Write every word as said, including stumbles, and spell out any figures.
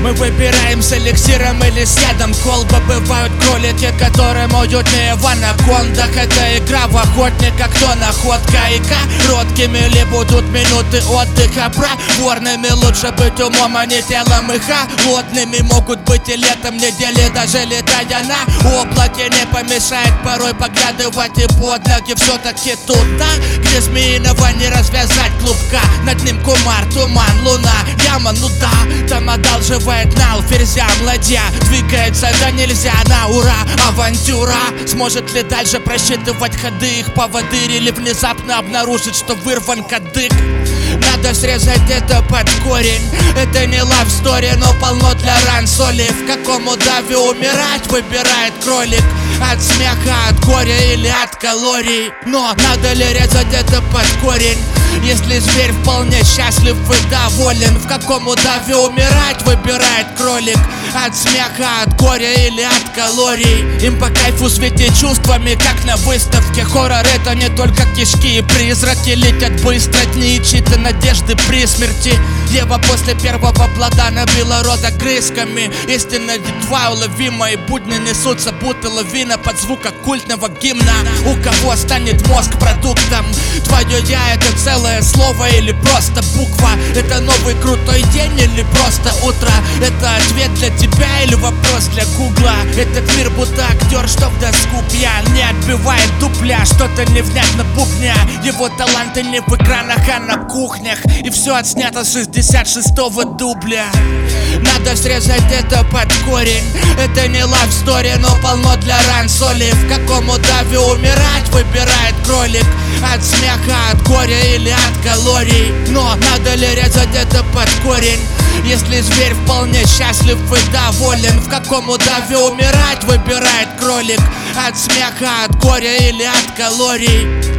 Мы выбираем с эликсиром или с ядом. Колбы бывают кролики, которые моют не в анакондах. Это игра в охотника, кто находка и короткими ли будут минуты отдыха. Проворными лучше быть умом, а не телом. И холодными могут быть и летом недели, даже летая на облаке. Не помешает порой поглядывать и под ноги. Все-таки туда, где змеиного не развязать клубка. Над ним кумар, туман, луна, яма, ну да. Там одалживает нал, ферзя, ладья. Двигается да нельзя, на ура, авантюра. Сможет ли дальше просчитывать ходы их поводырь, или внезапно обнаружить, что вырван кадык? Надо срезать это под корень. Это не love story, но полно для ран соли. В каком удаве умирать выбирает кролик? От смеха, от горя или от калорий? Но надо ли резать это под корень, если зверь вполне счастлив и доволен? В каком удаве умирать выбирает кролик? От смеха, от горя или от калорий? Им по кайфу светить чувствами, как на выставке. Хоррор — это не только кишки и призраки. Летят быстро дни и чьи-то надежды при смерти. Ева после первого плода набила рот огрызками. Истинно детва уловима, и будни несутся будто лавина под звук оккультного гимна. У кого станет мозг продуктом? Твое я — это целое слово или просто буква? Это новый крутой день или просто утро? Это ответ для тебя или вопрос для гугла? Этот мир будто актер, что в доску пьян. Не отбивает дупля, что-то невнятно бубня. Его таланты не в экранах, а на кухнях. И все отснято с шестьдесят шестого дубля. Надо срезать это под корень. Это не love story, но полно для ран соли. В каком удаве умирать выбирает кролик? От смеха, от горя или от калорий? Но надо ли резать это под корень, если зверь вполне счастлив и доволен? В каком удаве умирать выбирает кролик? От смеха, от горя или от калорий?